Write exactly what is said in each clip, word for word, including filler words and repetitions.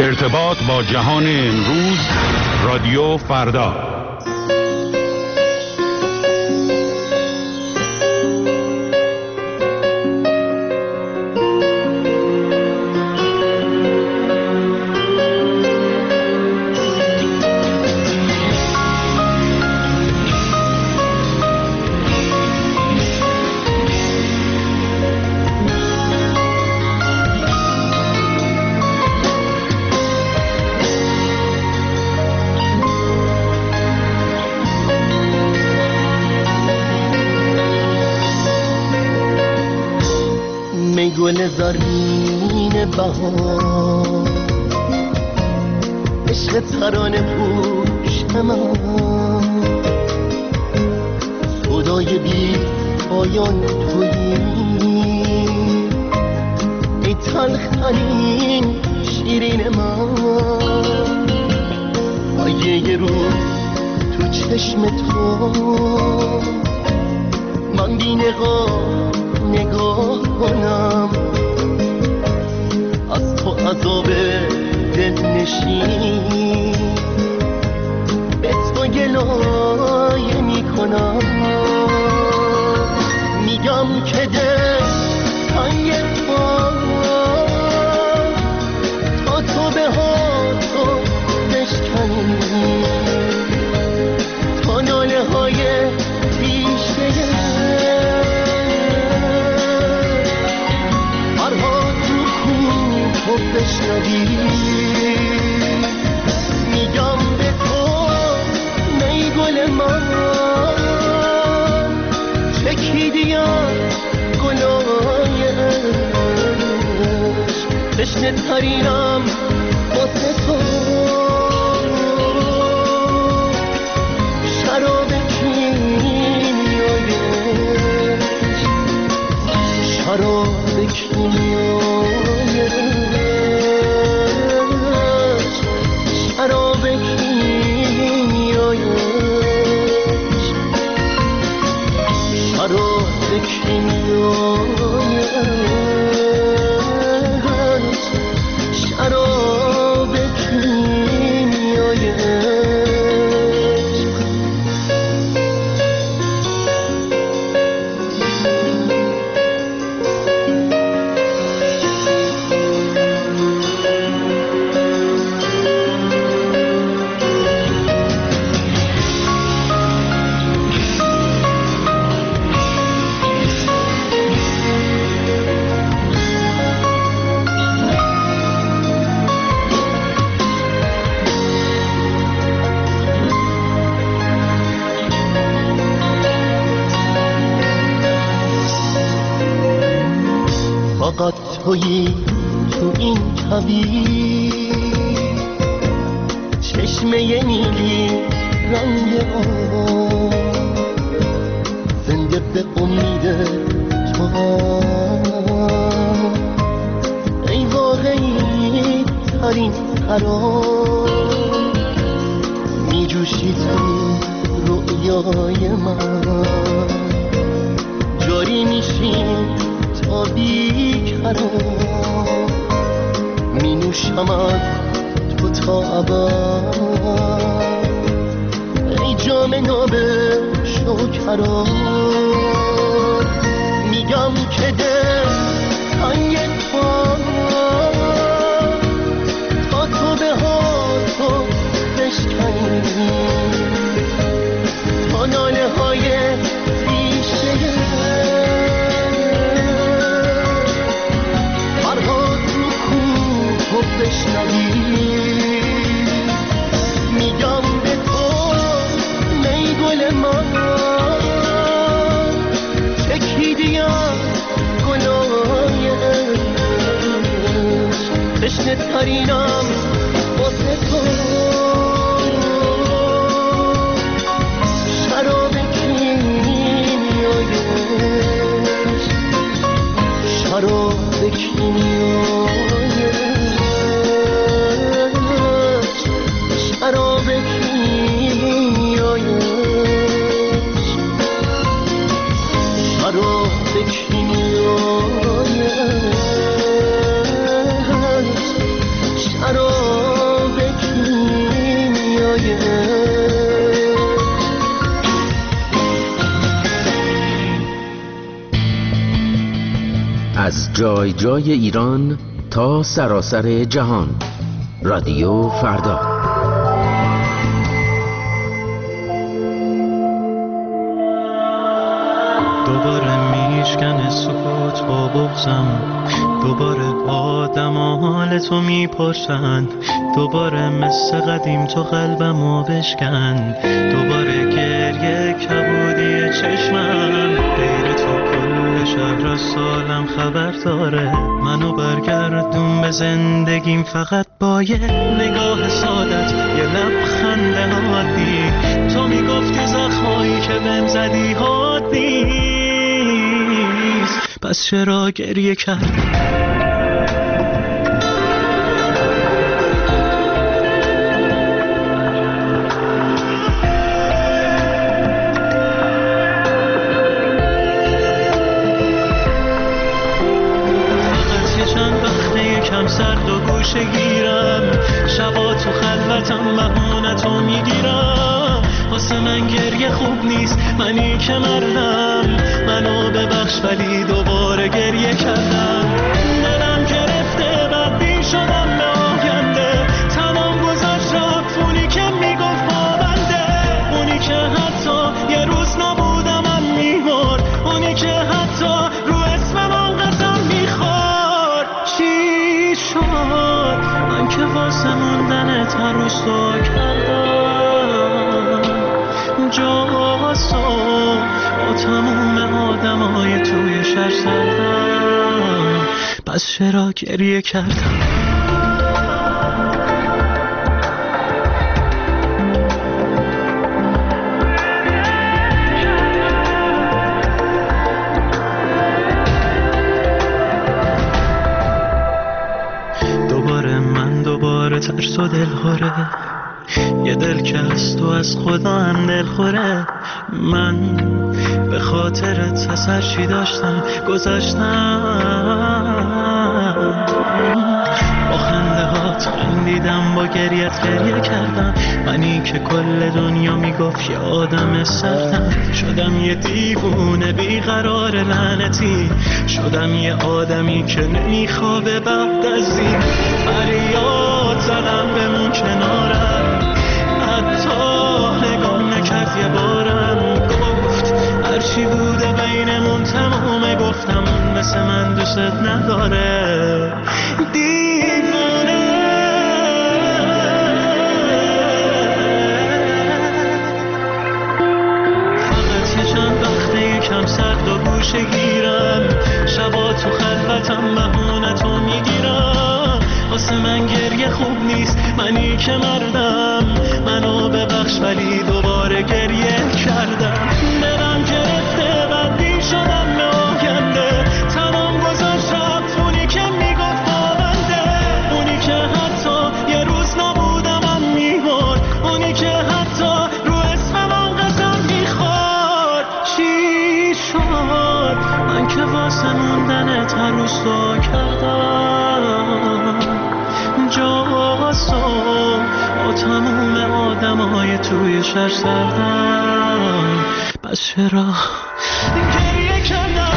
ارتباط با جهان امروز، رادیو فردا. گل زرین بهار، عشق ترانه پوش من، خدای بی پایان تویی، ای تلخترین شیرین من. آیه یه روز تو چشم تو من بی نقاب نگاه کنم، از تو عذاب دل نشین به تو گلایه می کنم. میگم که دل تنگ تو تا تو به ها تو بشکنی، تا ناله های تیشه تو بشنوی. میگم به تو نی گل من، چکیدیم گلای عشق، تشنه ترینم واسه تو. شراب کیمیای عشق، شراب کیمیای عشق، شراب کیمیای عشق، شراب کیمیای عشق، شراب کیمیای عشق. فقط تویی تو این کویر، چشمه نیلی رنگ آب، زنده به امید تو. ای واقعی ترین قرار، می جوشی تو رویای من، جاری میشی تا بی‌قرار، می نوشم از تو تا ابد. ای جام ناب شکرا، میگم که دل تنگ تو تا تو به ها تو بشکنی، تا ناله های تیشه بشنوی. میگم به تو نی گل من، چکیدیم گلای عشق، تشنه ترینم واسه تو. شراب کیمیای عشق، شراب کیمیای شراب کیمیای عشق، شراب کیمیای عشق، شراب جای جای ایران تا سراسر جهان. رادیو فردا. دوباره میشکنه سکوت با بغزم، دوباره آدم حال تو میپرسن، دوباره مثل قدیم تو قلبمو بشکن، دوباره گریه کبودی چشمم، غیر تو کل شهر از سالم خبر داره، منو برگردون به زندگیم فقط با یه نگاه سادت، یه لبخند عادی. تو میگفتی زخمایی که بهم زدی حادی نیست، پس چرا گریه کردی؟ سرد و گوشه گیرم، شبا تو خلوتم بهونتو میگیرم، واسه من گریه خوب نیست، منی که مردم، منو ببخش ولی دوباره گریه کردم، دلم گرفته بدبین شدم به آینده، تنم گذاشت رفت اونی که میگفت پابنده، اونی که حتی یه روز نبودم من میمرد، اونی که حتی رو اسم من قسم میخورد. چی شد من که واسه موندنت هر روز سوا کردم، جاسو با تموم آدمای توی شهر سردم، پس چرا گریه کردم؟ ترس و دل خوره، یه دل که از تو از خدا هم دل خوره، من به خاطرت از هر چی داشتم گذاشتم، با خنده هات خندیدم، با گریت گریه کردم، منی که کل دنیا میگفت یه آدم سردم، شدم یه دیوونه بیقرار لعنتی، شدم یه آدمی که نمیخوابه بعد از این، فریاد زدم بمون کنارم، حتی نگام نکرد یه بارم، گفت هرچی بوده بینمون تمومه، گفتم اون مثل من دوست نداره، دیوونه. فقط یه چند وقته یکم سرد و گوشه گیرم، شبا تو خلوتم بهونتو میگیرم، واسه من گریه خوب نیست، منی که مردم، منو ببخش ولی دوباره گریه کردم، دلم گرفته بدبین شدم به آینده، تنم گذاشت رفت اونی که میگفت پابنده، اونی که حتی یه روز نبودم من میمرد، اونی که حتی رو اسم من قسم میخورد. چی شد من که واسه موندنت هر روز سوا کردم، جاسو با تموم آدمای توی شهر سردم، پس چرا گریه کردم؟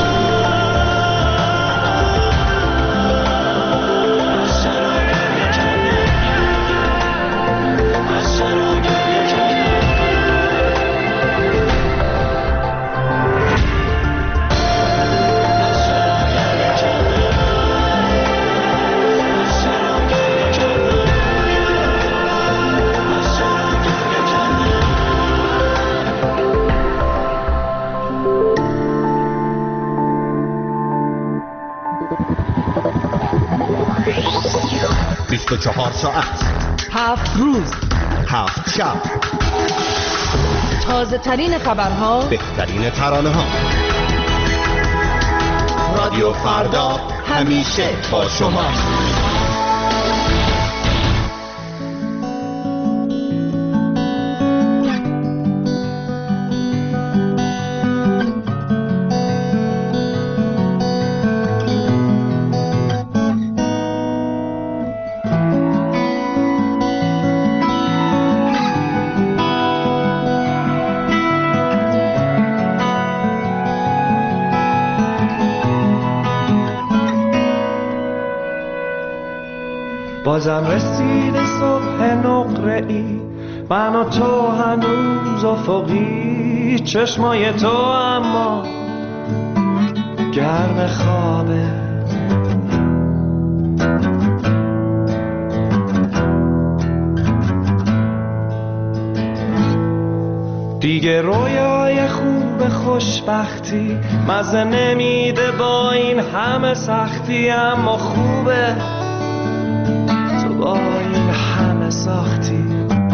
بیست و چهار ساعت، هفت روز، هفت شب، تازه ترین خبرها، بهترین ترانه ها. رادیو فردا همیشه با شما. بازم رسیده صبح نقره ای، من و تو هنوز افقی، چشمای تو اما گرم خوابه. دیگه رویای خوب خوشبختی مزه نمیده با این همه سختی، اما خوبه تو با این همه ساختی.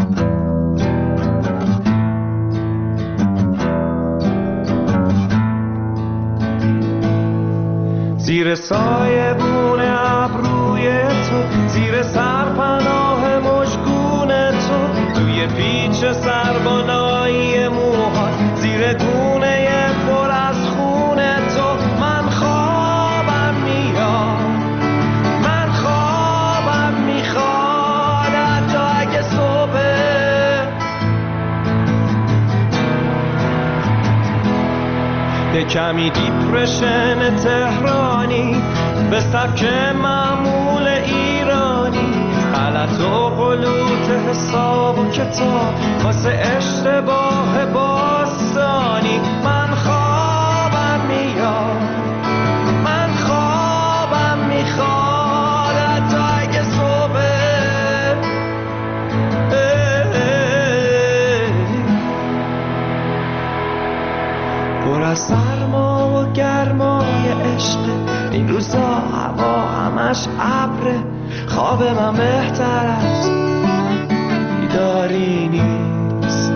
زیر سایه بون ابروی تو، زیر سرپناه مشگون تو، توی پیچ سربالایی موهات، زیر گونه پر از خون تو، من خوابم میاد، من خوابم میخواد حتی اگه صبح. یه کمی دیپرشن تهرانی به سبک معمول ایرانی، غلط و غلوط حساب و کتاب واسه اشتباه باستانی. من خوابم میاد، من خوابم میخواد حتی اگه صبح. پر از سرما و گرمای عشق، این روزا هوا همش ابره، خواب من بهتر از بیداری نیست.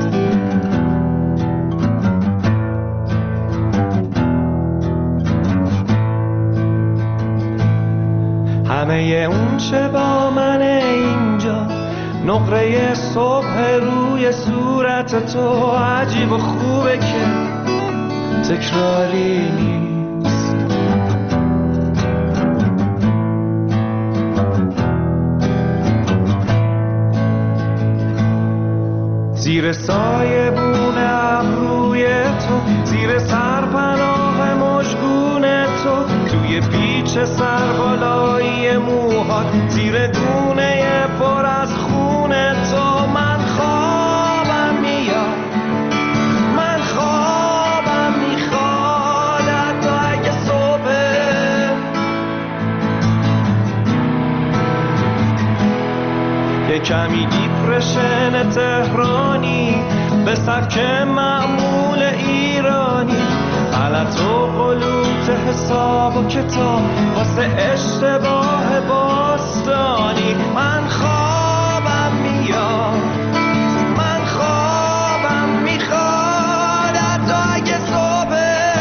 همه اون چه با من اینجا، نقره صبح روی صورت تو، عجیب و خوبه که تکراری نیست. زیر سایه بون ابروی تو، زیر سرپناه مشگون تو، توی پیچ سربالایی موهات، زیر گونه پر از خون تو، من خوابم میاد، من خوابم میخواد حتی اگه صبح. یه کمی دیپرشن تهرانی به سبک معمول ایرانی، غلط و غلوط حساب و کتاب واسه اشتباه باستانی. من خوابم میاد، من خوابم میخواد حتی اگه صبح.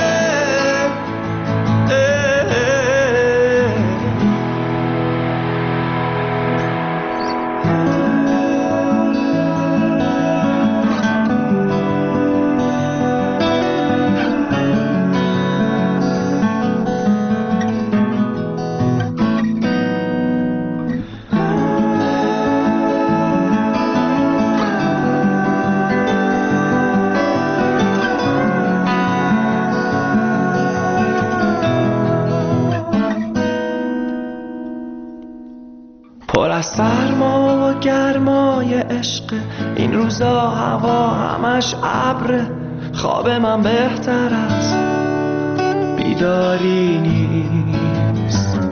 پر از سرما و گرمای عشق، این روزا هوا همش ابره، خواب من بهتر از بیداری نیست.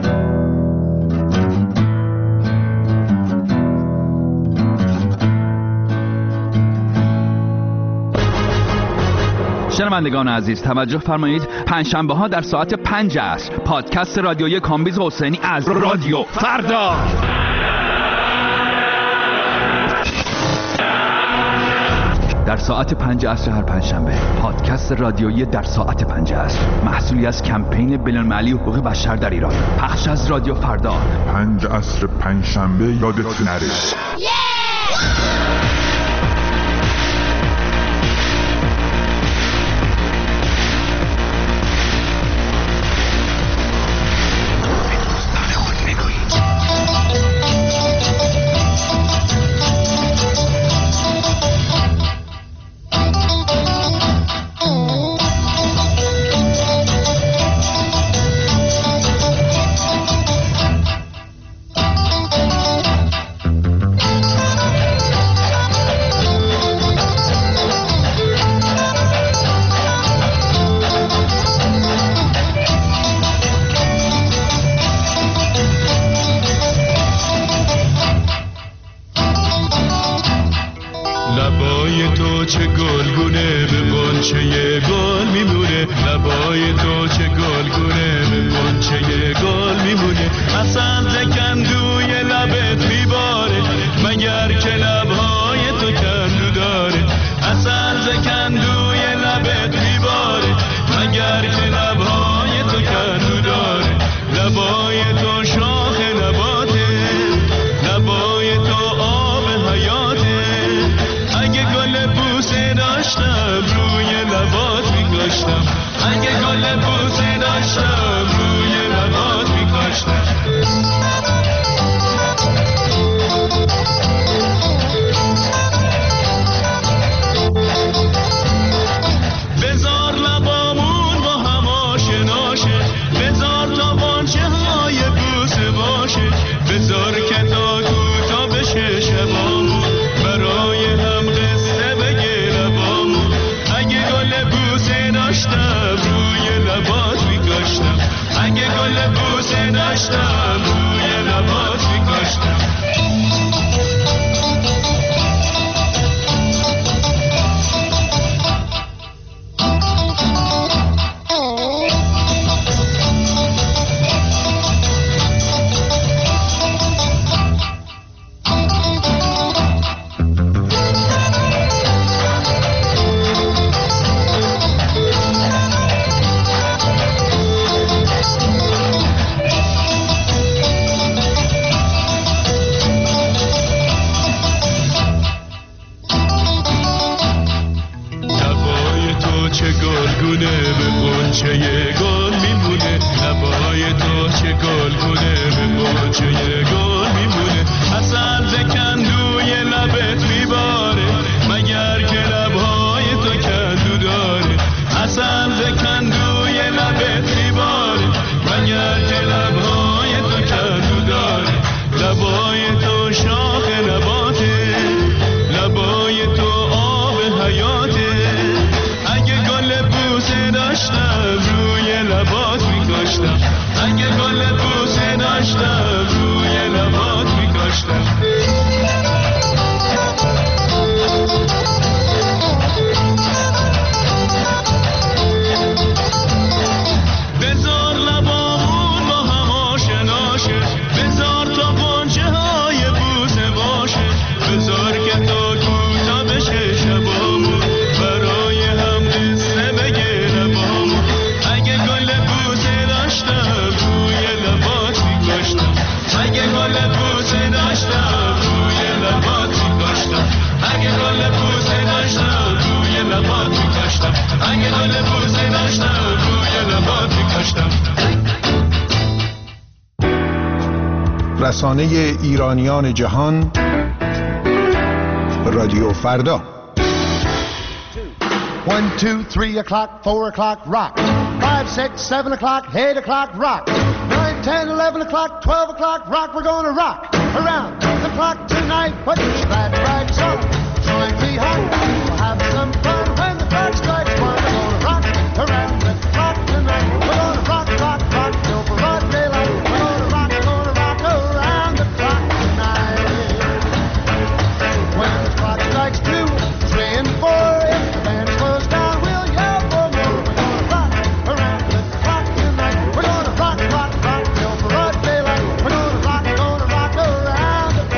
شنوندگان عزیز توجه فرمایید، پنجشنبه ها در ساعت پنج عصر پادکست رادیویی کامبیز حسینی از رادیو فردا. در ساعت پنج عصر هر پنجشنبه پادکست رادیویی در ساعت پنج عصر، محصولی از کمپین بین‌المللی حقوق بشر در ایران، پخش از رادیو فردا. پنج عصر پنجشنبه یادت نره. چه گلگونه به غنچه گل میمونه، لبای تو چه گلگونه به غنچه گل میمونه. اصلا زکندوی لبت میباره مگر که لبهای تو کندو داره. اصلا زکندوی لبت میباره مگر که لبهای تو کندو داره. لبای تو شاخ نباته، لبای تو آب حیاته. اگه گل بوسه داشتم روی لبات میکاشتم، اگه گل بوسه داشتم روی لبات میکاشتم. بذار لبامون با هم آشناشه، بذار تا غنچه های بوسه باشه، بذار که تا کوتا بشه شبامون، برای هم قصه بگه لبامون. اگه گل بوسه داشتم روی لبات میکاشتم، اگه گل بوسه داشتم روی لبات میکاشتم. رسانه ایرانیان جهان، رادیو فردا. One, two, three o'clock, four o'clock, rock. Five, six, seven o'clock, eight o'clock, rock. Nine, ten, eleven o'clock, twelve o'clock, rock. We're gonna rock around the clock tonight. Put your glad rags on, join me home. We'll have some fun when the clock strikes one. We're gonna rock around the clock tonight. We're gonna rock, rock, rock till broad daylight. We're gonna rock, gonna rock around the clock tonight. When the clock strikes two, three, and four, if the band slows down, we'll yell for more. We're gonna rock around the clock tonight. We're gonna rock, rock, rock till broad daylight. We're gonna rock, gonna rock around the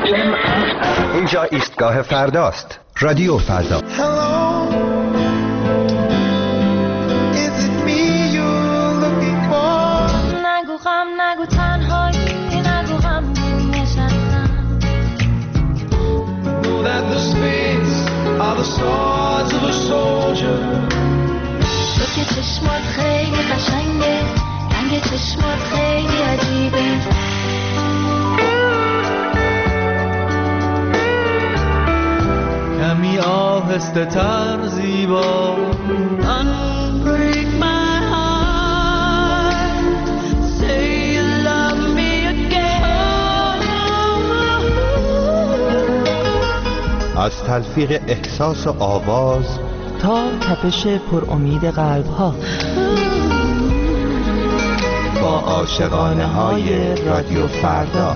اینجا ایستگاه فرداست. رادیو فردا. نگو غم نگو تنهایی نگو غم نشستم. تو که چشمات خیلی قشنگه، رنگ چشمات خیلی عجیبه. کمی آهسته تر زیبا. Unbreak my heart. Say you love me again. از تلفیق احساس و آواز تا تپش پر امید قلب ها، با عاشقانه های رادیو فردا.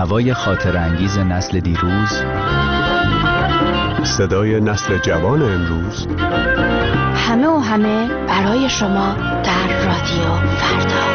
نوای خاطر انگیز نسل دیروز، صدای نسل جوان امروز، همه و همه برای شما در رادیو فردا.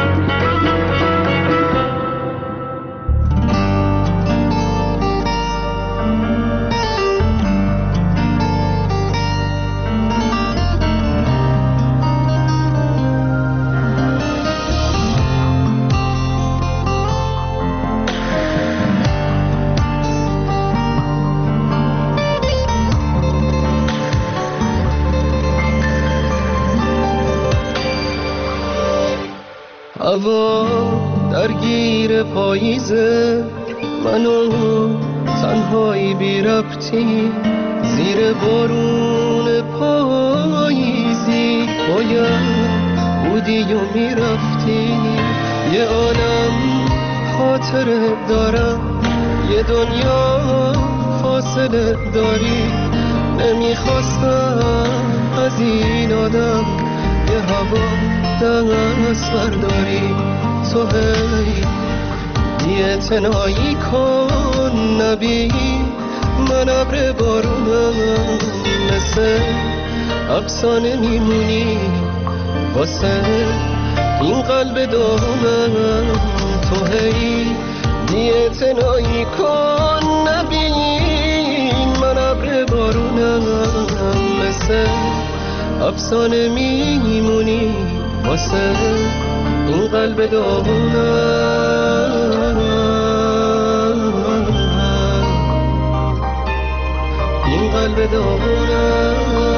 هوا درگیر پاییزه، منو تنهایی بی ربطی زیر بارون پاییزی، باید بودی و میرفتی. یه عالم خاطره دارم، یه دنیا فاصله داری. نمیخواستم از این آدم یه هوا دست برداری. تو هی بی‌اعتنایی کن نبی، من ابر بارونم، مثل افسانه میمونی واسه این قلب داغونم. تو هی بی‌اعتنایی کن نبی، من ابر بارونم، مثل افسانه میمونی واسه این قلب داغونم، این قلب داغونم.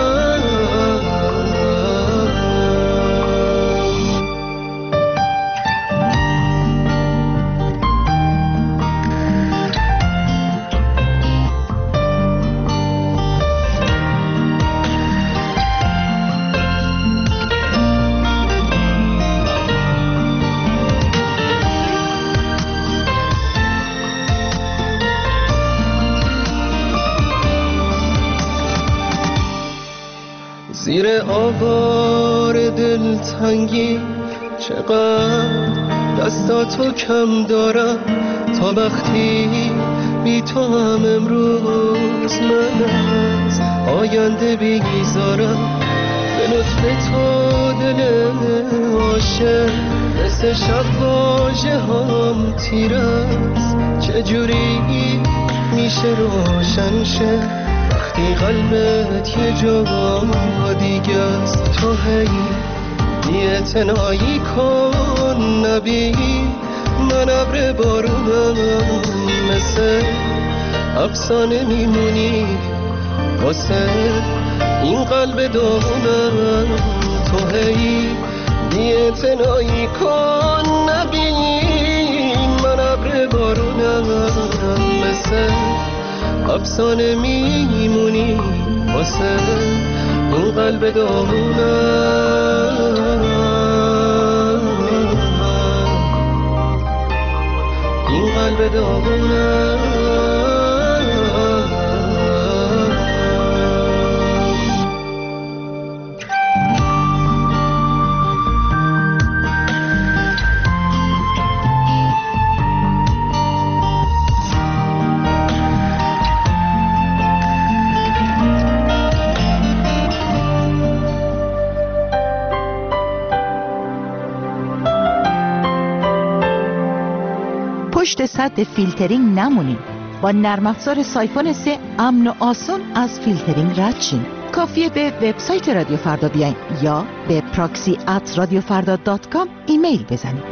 زیر آوار دلتنگی چقدر دستاتو کم دارم، تا وقتی بی تو هم امروز من از آینده بیزارم. به لطف تو دل عاشق مثل شب واژه هم تیر است، چجوری میشه روشن شه وقتی قلبت یه جا دیگه است. تو هی بی‌اعتنایی کن نبی، من ابر بارونم، مثل افسانه میمونی واسه این قلب داغونم. تو هی بی‌اعتنایی کن نبی، من ابر بارونم، مثل افسانه میمونی واسه این قلب داغونم، این قلب داغونم. پشت سد فیلترینگ نمونید. با نرم افزار سایفون سه امن و آسان از فیلترینگ رد شین. کافیه به وبسایت رادیو فردا بیاین یا به پراکسی ات رادیو فردا دات کام ایمیل بزنید.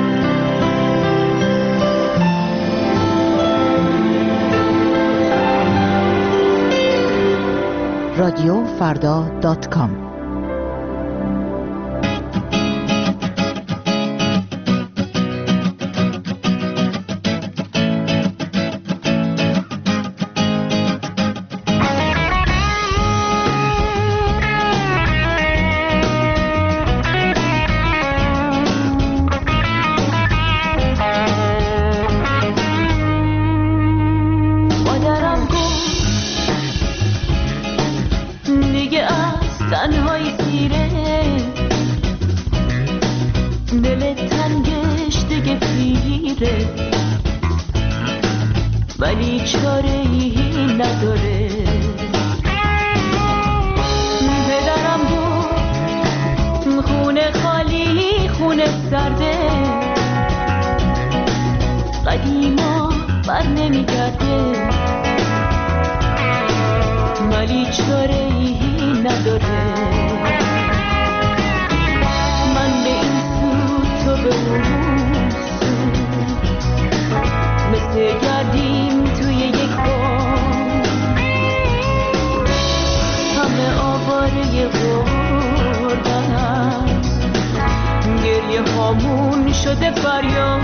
رادیو فردا دات کام. ولی چاره‌ای نداره. پدرم بود خونه خالی خونه سرده، قدیما بر نمیگرده، ولی چاره‌ای نداره. من به این سو تو به اون سو، مثل گردیم توی یک بام، همه آواره غربتن، گریه هامون شده فریاد.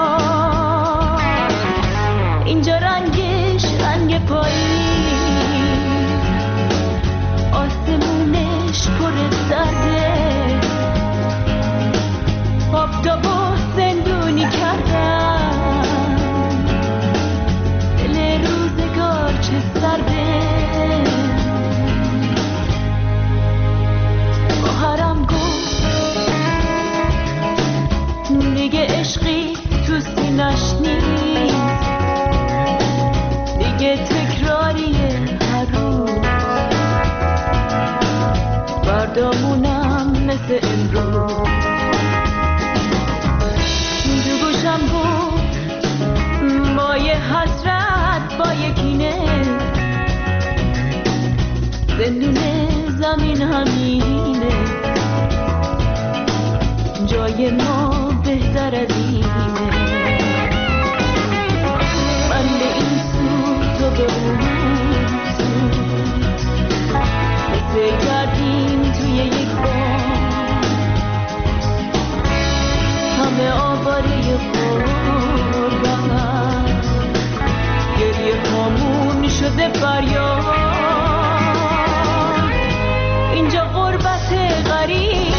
اینجا رنگش رنگ پاییز، آسمونش پر درده، آفتاب و زندونی کردن، دل روزگار چه سرده. خواهرم گفت دیگه عشقی تو سینش نیست، دیگه تکراریه هر روز، بردامونم مثل امروز. تو گوشم بود با یه حسرت با یه کینه، زندون زمین همینه، جای ما بهتر از اینه. من به این سو تو به اون سو، مثل گردیم توی یک بام، همه آواره غربتن، گریه هامون شده فریاد. اینجا غربت غریبی،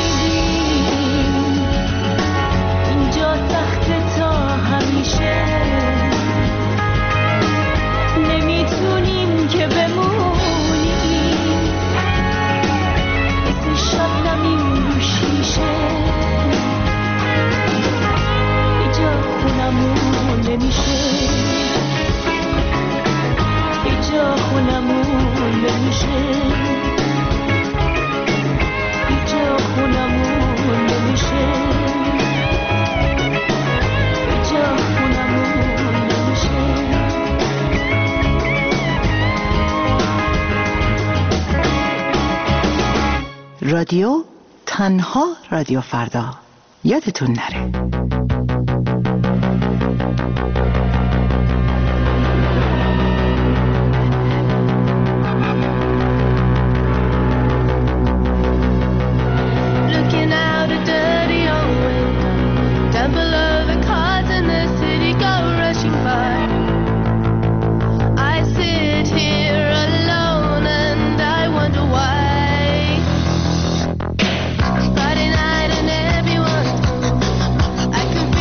اینجا سخت تا همیشه، نمیتونیم که بمونیم مثل شبنمیم رو شیشه. اینجا خونمون نمیشه، اینجا خونمون نمیشه، اینجا خونمون نمیشه، اینجا خونمون نمیشه. رادیو تنها رادیو فردا، یادتون نره. I can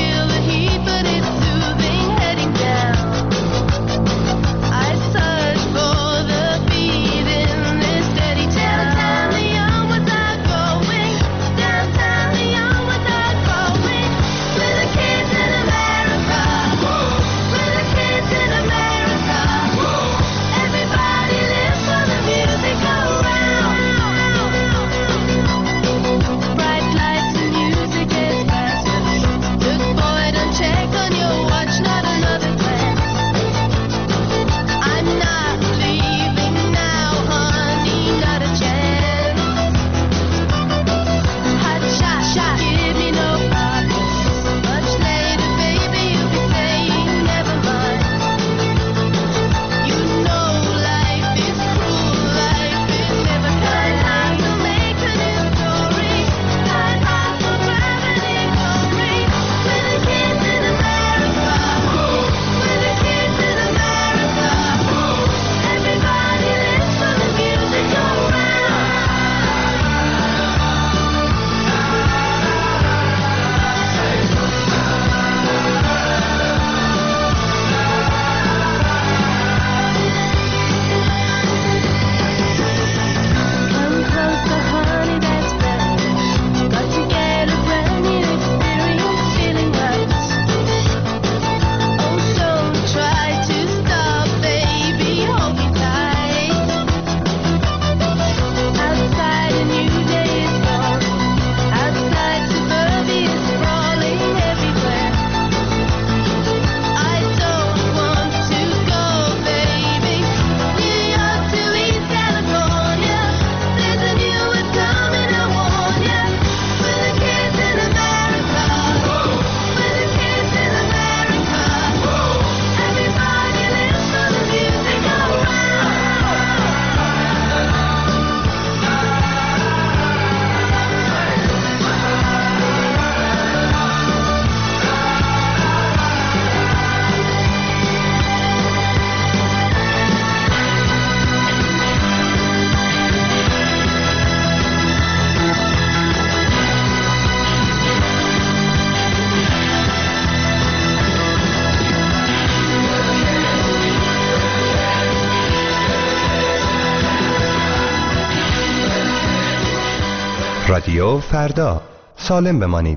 رادیو فردا، سالم بمانید.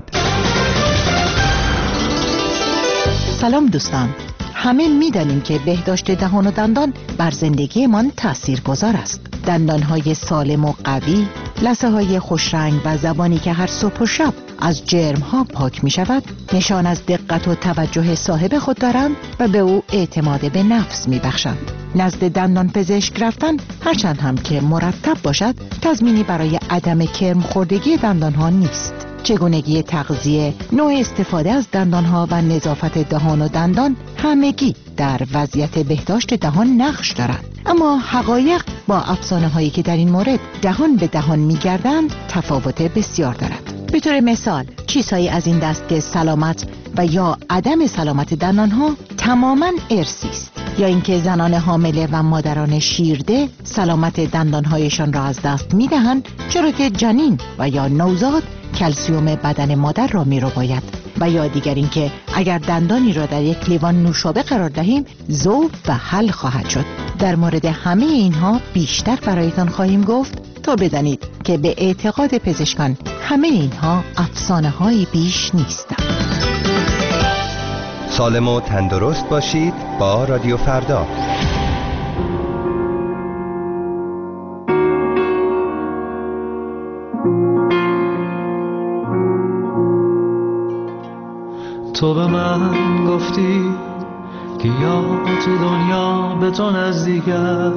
سلام دوستان، همه می‌دانیم که بهداشت دهان و دندان بر زندگیمان تاثیرگذار است. دندانهای سالم و قوی، لثه‌های خوشرنگ و زبانی که هر صبح و شب از جرم‌ها پاک می‌شود، نشان از دقت و توجه صاحب خود دارند و به او اعتماد به نفس می‌بخشند. نزد دندان پزشک رفتن هرچند هم که مرتب باشد، تضمینی برای عدم کرم خوردگی دندان‌ها نیست. چگونگی تغذیه، نوع استفاده از دندانها و نظافت دهان و دندان همگی در وضعیت بهداشت دهان نقش دارند. اما حقایق با افسانه هایی که در این مورد دهان به دهان می‌گردند تفاوت بسیار دارد. به طور مثال چیزهایی از این دست که سلامت و یا عدم سلامت دندانها تماماً ارثی است، یا اینکه زنان حامله و مادران شیرده سلامت دندانهایشان را از دست می‌دهند، چرا که جنین و یا نوزاد کلسیوم بدن مادر را می رو باید، و یا دیگر اینکه اگر دندانی را در یک لیوان نوشابه قرار دهیم ذوب و حل خواهد شد. در مورد همه اینها بیشتر برایتان خواهیم گفت تا بدانید که به اعتقاد پزشکان همه اینها افسانه هایی بیش نیستند. سالم و تندرست باشید با رادیو فردا. تو به من گفتی که یا تو دنیا به تو نزدیکم،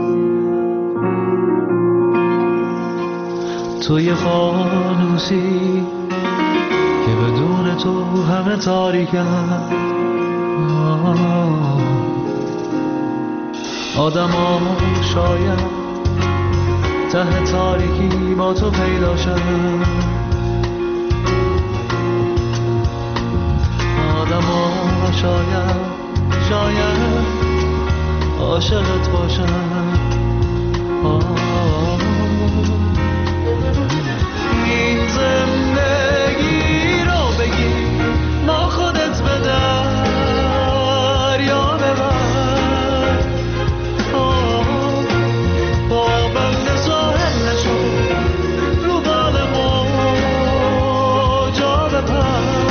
تو یه فانوسی که بدون تو همه تاریکم. آدم ها شاید ته تاریکی با تو پیدا شد، آدم ها شاید شاید عاشقت باشن. این زندگی رو بگی ما خودت به دریا ببر، با بند ساحل نشو رو بال موجا بپر.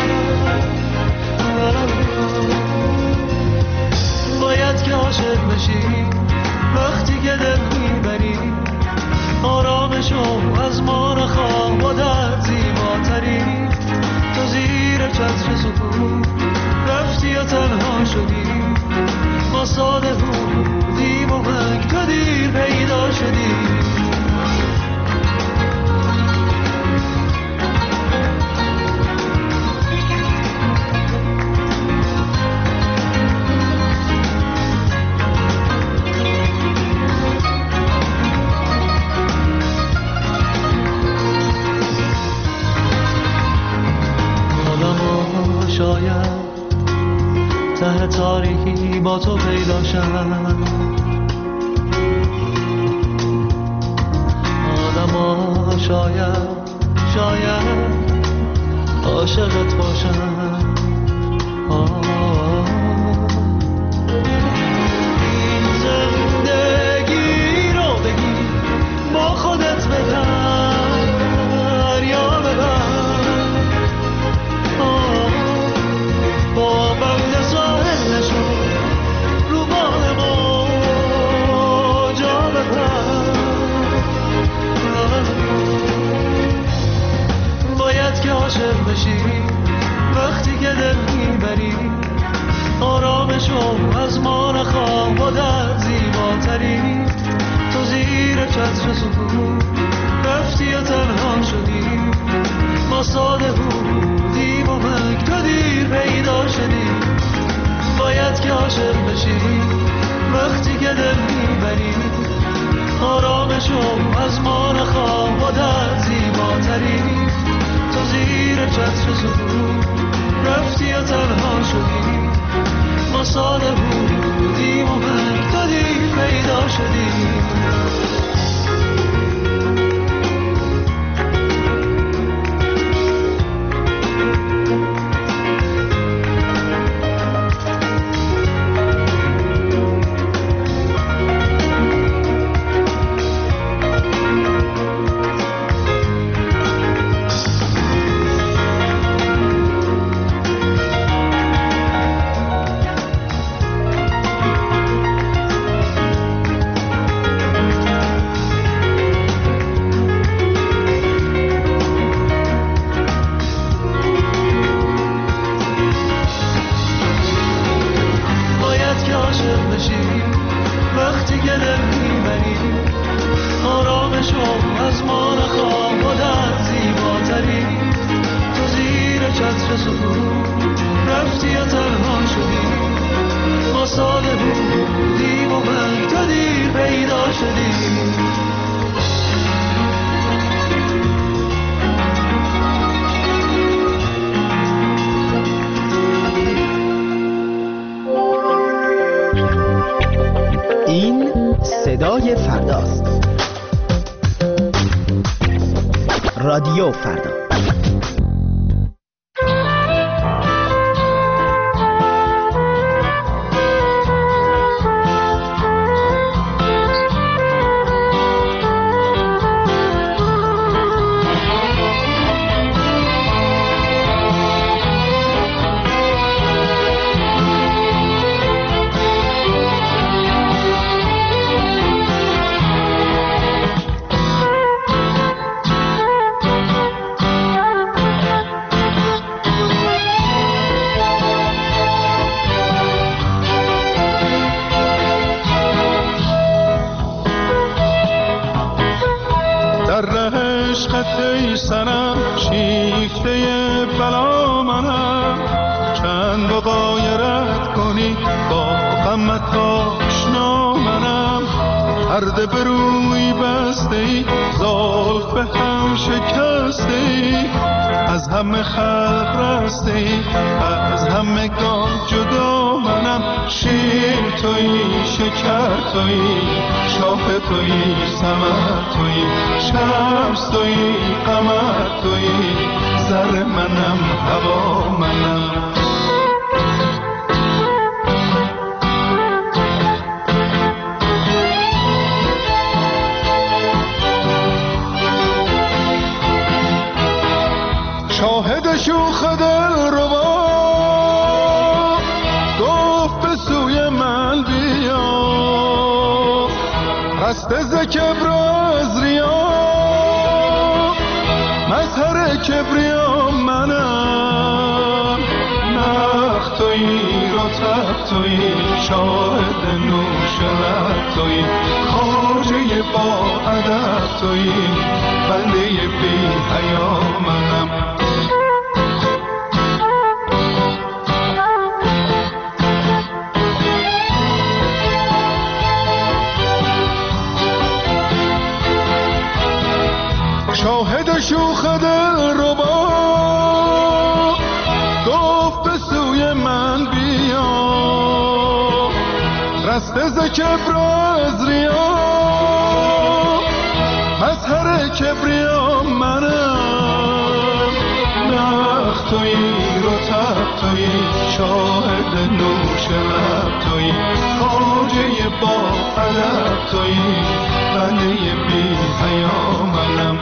باید که عاشق بشی وقتی که دل میبری، آرامشو از ما نخواه با درد زیباتری. تو زیر چتر سکون رفتی و تنها شدی، ما ساده بودیم و منگ تو دیر پیدا شدی. شاید ته تاریکی با تو پیدا شد، آدم ها شاید شاید عاشقت باشن. این زندگی رو بگی با خودت ببر یا ببر، با بند ساحل نشو رو بال موجا بپر. باید که عاشق بشی وقتی که دل میبری، آرامشو از ما نخواه با درد زیباتری. تو زیر چتر سکون رفتی و تنها شدی، ما ساده بودیم و منگ تو دیر پیدا شدی. باید که عاشق بشی وقتی که دل میبری، آرامشو از ما نخواه با درد زیباتری. تو زیر چتر سکون رفتی و تنها شدی، ما ساده بودیم و منگ تو دیر پیدا شدی. ساده بودیم و من تو دیر پیدا شدیم. این صدای فرداست. رادیو فردا. سنم شیفته بلا منم، چند بغایرت کنی با غمت آشنا منم. پرده به روی بسته ای، زلف به هم شکسته ای، از همه خلق رسته ای، از همه گان جدا منم. شیر تویی، شکر تویی، شاه تویی، ثمر تویی، شمس تویی، قمر تویی، زر منم، هوا منم. شاهد شوخ دل ربا گفت به سوی من بیا، رسته ز کبر از ریا، مظهر کبریا منم. نخ تویی، رطب تویی، شاهد نوش لب تویی، خواجه با ادب تویی، بنده بی حیا منم. شاهد شوخ دل ربا گفت به سوی من بیا، رسته ز کبر از ریا، مظهر کبریا منم. نخ تویی، رطب تویی، شاهد نوش لب تویی، خواجه با ادب تویی، بنده بی حیا منم.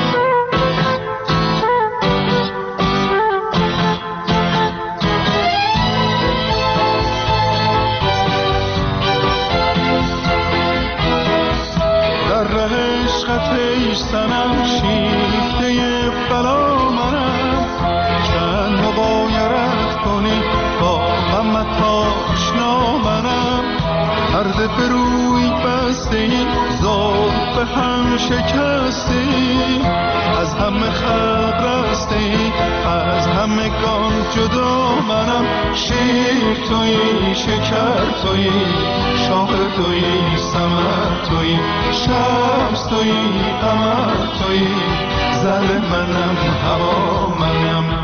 سنم شیفته بلا منم، چند مغایرت کنی با غمت آشنا منم. پرده به روی بسته ای، زلف به هم شکسته ای، از همه خلق رسته ای، از همه گان جدا منم. شیر تویی، شکر تویی، شاه تویی، ثمر تویی، شمس تویی، قمر تویی، زر منم، هوا منم.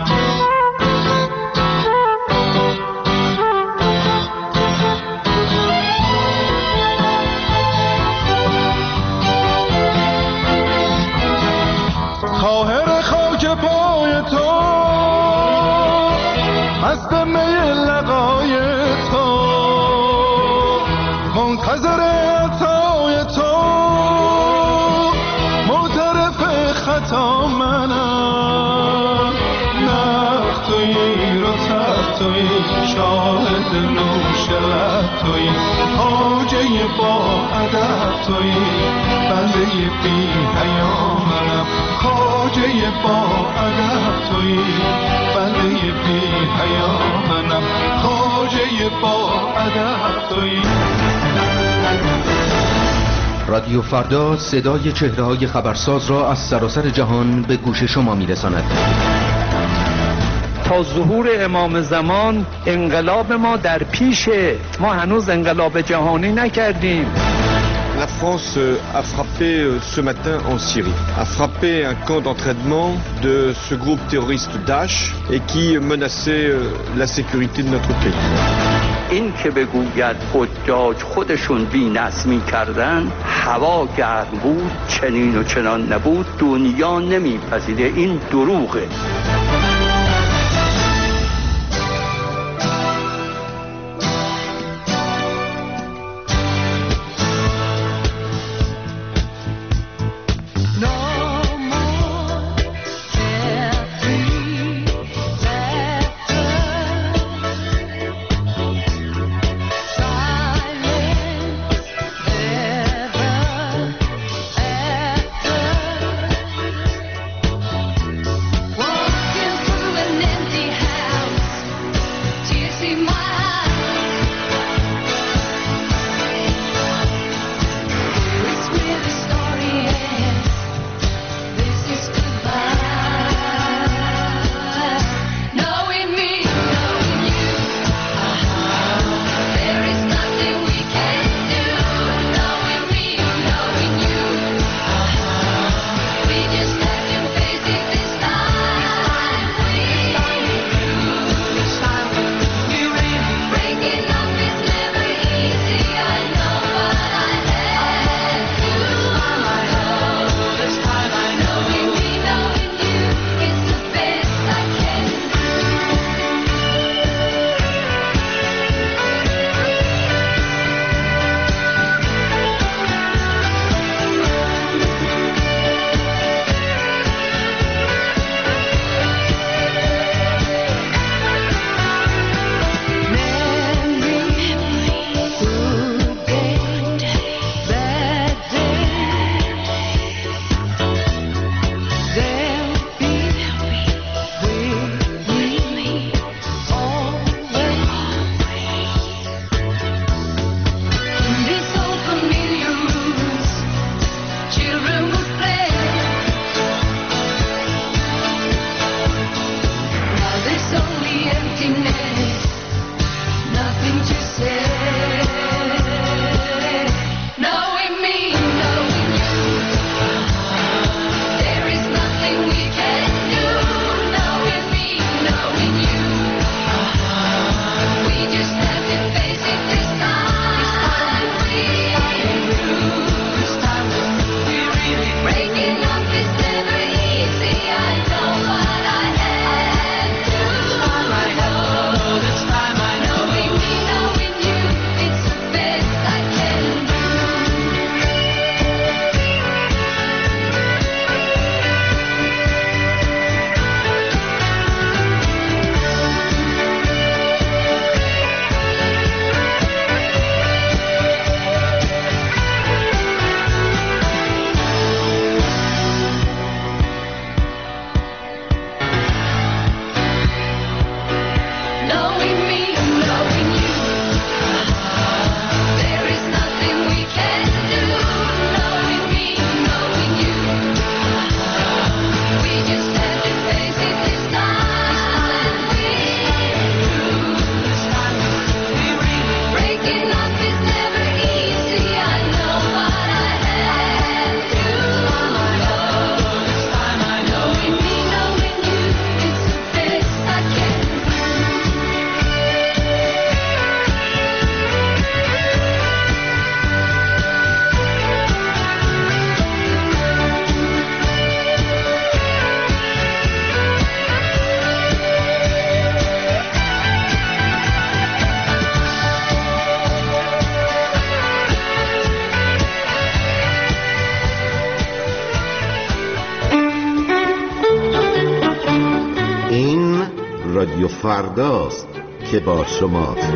خواهر خاک پای تو، مست می لقای تو، منتظر عطای تو، معترف خطا منم. نخ تویی، رطب تویی، شاهد نوش لب تویی، خواجه با ادب تویی، بنده بی حیا منم. خواجه با ادب تویی، بنده بی حیا منم. خواجه با ادب تویی. رادیو فردا صدای چهره‌های خبرساز را از سراسر جهان به گوش شما می‌رساند. تا ظهور امام زمان انقلاب ما در پیشه، ما هنوز انقلاب جهانی نکردیم. La France a frappé ce matin en Syrie, a frappé un camp d'entraînement de ce groupe terroriste Daesh et qui menaçait la sécurité de notre pays. این که بگوید حجاج خودشون بی‌نظم می‌کردن، هوا گرم بود، چنین و چنان نبود، دنیا نمی‌پذیره، این دروغه. رادیو فرداست که با شماست.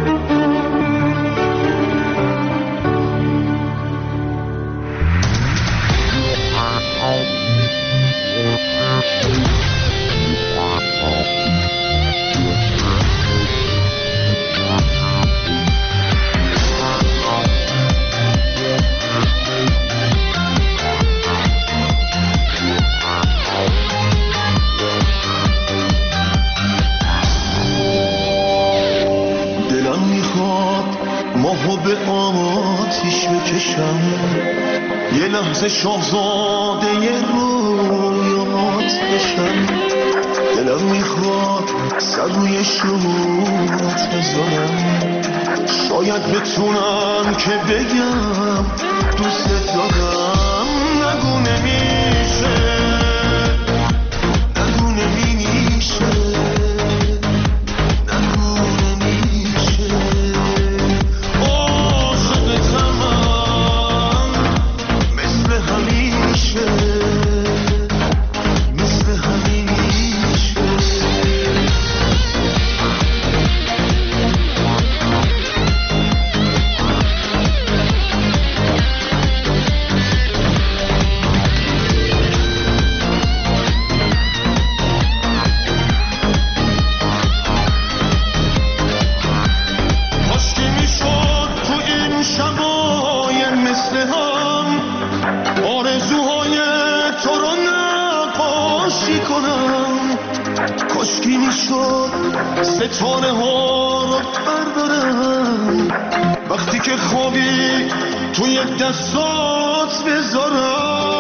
به آتیش بکشم، یه لحظه شاهزاده رویات بشم. دلم میخواد سر روی شوت بذارم، شاید بتونم که بگم دوست دارم. نگو نمیشه، نگو نمیشه، نگو نمیشه. عاشقتم من مثل همیشه، مثل همیشه. کاشکی میشد ستاره ها رو بردارم، وقتی که خوابی توی دستات بذارم.